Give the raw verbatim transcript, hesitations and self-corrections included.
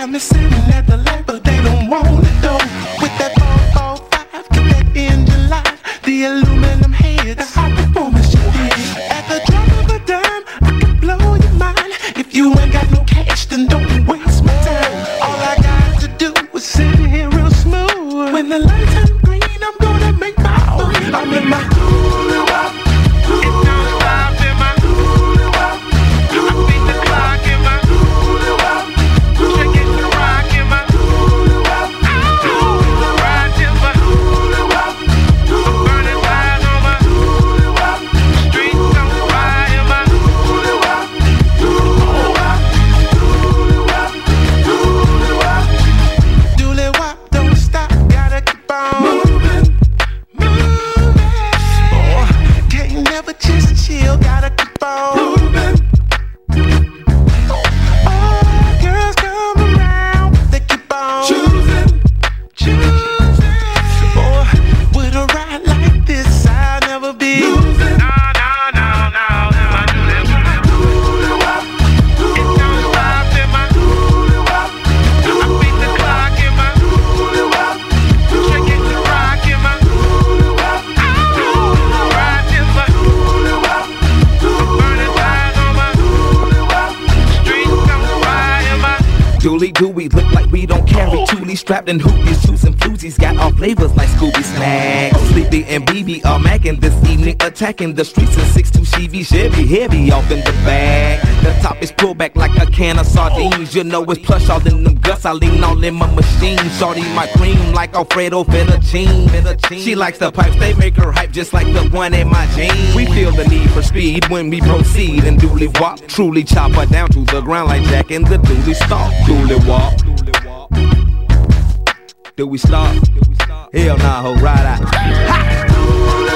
got me sitting at the light, but they don't want it though. With that four four five, keep that engine live. The aluminum heads, the high performance you did. At the drop of a dime, I can blow your mind. If you ain't got no cash, then don't waste my time. All I got to do is sit here real smooth. When the lights turn green, I'm gonna make my move. I'm in my hula wop. It don't stop in my hula wop. I beat the clock in my hula wop. Check it to rock in my hula wop. Ride till my hula wop. Burning wires on my hula wop. Streets on fire in my hula wop. Hula wop. Hula wop. Hula wop. Dooley wop, don't stop, gotta keep on moving, moving. Oh, can't never just chill, gotta keep on moving. Oh, girls come around, they keep on choosing, choosing. Boy, with a ride like this, I'll never be losing. No, no, no, no, never do that. Hula wop, it don't stop in my hula wop. I beat the clock in my hula wop. Check it to rock in my hula wop. Ride till my hula wop. Burning tires on my hula wop. Streets on fire in my. Dooley do we look like we don't carry Thule strapped in hoopies, shoes and floozies, got all flavors like Scooby Snacks. Sleepy and B B are macking this evening, attacking the streets in six two Chevy, Chevy heavy off in the bag. The top is pulled back like a can of sardines. You know it's plush all in them guts. I lean all in my machine. Shorty my cream like Alfredo fettuccine. She likes the pipes, they make her hype just like the one in my jeans. We feel the need for speed when we proceed and Dooley wop, truly chop her down to the ground like Jack in the Dooley stalk. Dooley wop. Do we stop? Hell nah, ho, ride out. Ha!